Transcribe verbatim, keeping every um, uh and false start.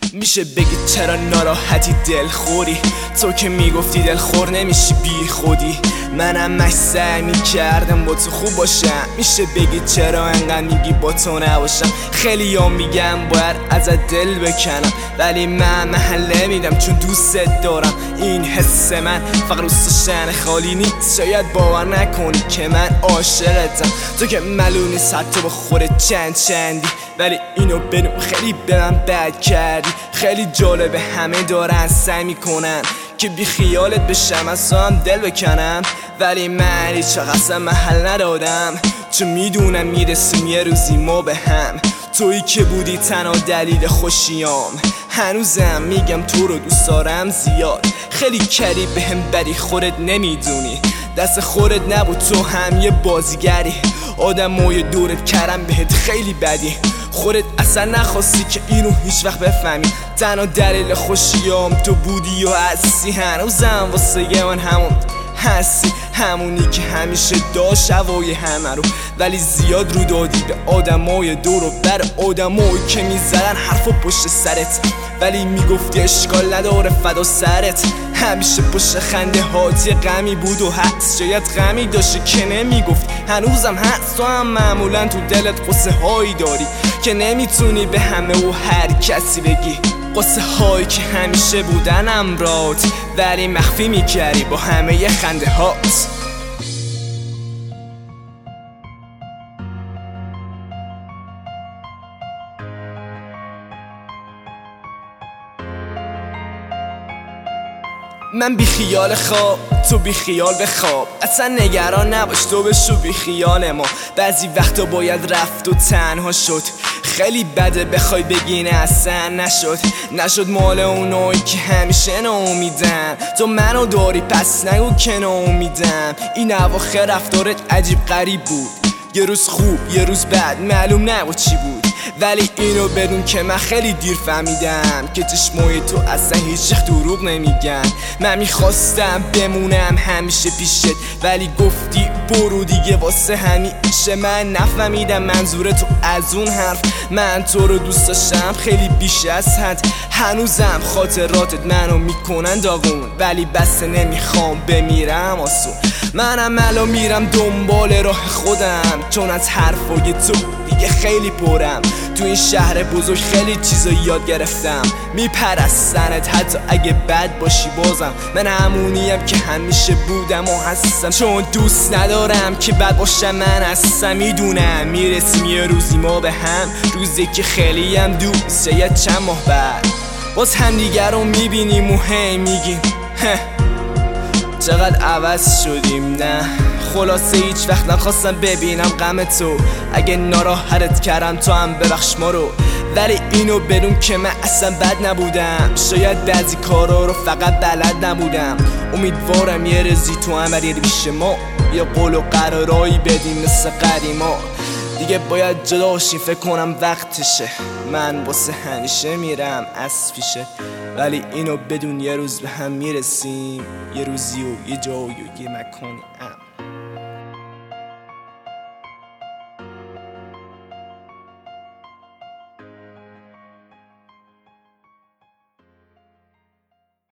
میشه بگی چرا ناراحتی دلخوری؟ تو که میگفتی دلخور نمیشی بی خودی. منم مش سعی میکردم با تو خوب باشم. میشه بگی چرا انقدر میگی با تو نباشم؟ خیلی ها میگم باید ازت دل بکنم، ولی من محله میدم چون دوست دارم. این حس من فقط روز شن خالی نیست. شاید باور نکنی که من عاشقتم، تو که معلوم نیست حتی با خودت چند چندی، ولی اینو بدون خیلی به من بد کردی. خیلی جالبه همه دارن سعی میکنن که بی خیالت بشم از تو هم دل بکنم، ولی من هیچ قسم محل ندادم، چون میدونم میرسیم یه روزی ما به هم. تویی که بودی تنها دلیل خوشیام، هنوزم میگم تو رو دوست دارم زیاد. خیلی کری به هم بدی خودت نمیدونی، دست خودت نبود تو هم یه بازیگری. آدمای دورت کردن بهت خیلی بدی، خودت اصلا نخواستی که اینو هیچ وقت بفهمی. تنها دلیل خوشیام تو بودی و هستی، هنوزم واسه من همون هستی، همونی که همیشه داشت هوای همه رو، ولی زیاد رو دادی به آدمای دور و بر، آدمایی که میزدن حرفا پشت سرت، ولی میگفتی اشکال نداره فدا سرت. همیشه پشت خنده هاتی غمی بود و هست، شاید غمی داشتی که نمیگفت هنوزم هست. تو هم معمولا تو دلت قصه هایی داری که نمیتونی به همه و هر کسی بگی، قصه هایی که همیشه بودن امرات، ولی مخفی میکردی با همه خنده هات. من بی خیال خواب، تو بی خیال بخواب، اصلا نگران نباش تو بشو بی خیال ما. بعضی وقتا باید رفت و تنها شد، خیلی بده بخوای بگی نه اصلا نشد. نشد مال اونایی که همیشه ناامیدن، تو منو داری پس نگو که ناامیدم. این اواخر رفتارت عجیب غریب بود، یه روز خوب یه روز بد معلوم نبود چی بود، ولی اینو بدون که من خیلی دیر فهمیدم که چشمای تو اصلا هیچ دروغ نمیگن. من میخواستم بمونم همیشه پیشت، ولی گفتی برو دیگه واسه همیشه. من نفهمیدم منظور تو از اون حرف، من تو رو دوست داشتم خیلی بیش از حد. هنوزم خاطراتت منو میکنن داغون، ولی بس نمیخوام بمیرم آسون. منم الان میرم دنبال راه خودم، چون از حرفای تو دیگه خیلی پرم. تو این شهر بزرگ خیلی چیزا یاد گرفتم، میپرستنت حتی اگه بد باشی بازم. من همونیم که همیشه بودم و هستم، چون دوست ندارم که بد باشم. من هستم میدونم میرسیم یه روزی ما به هم، روزی که خیلی هم دوست شاید چند ماه بعد باز هم دیگر رو میبینیم و هی میگیم چقدر عوض شدیم. نه خلاصه هیچ وقت نخواستم ببینم غم تو، اگه ناراحتت کردم تو هم ببخش ما رو، ولی اینو بدون که من اصلا بد نبودم. شاید بعضی کارا رو فقط بلد نبودم. امیدوارم یه رزی تو هم برید پیش ما، یه قول و قرارایی بدیم مثل قدیما. دیگه باید جدا شیم فکر کنم وقتشه، من واسه همیشه میرم از پیشه، ولی اینو بدون یه روز به هم میرسیم، یه روزی و یه جایی و یه مکانی.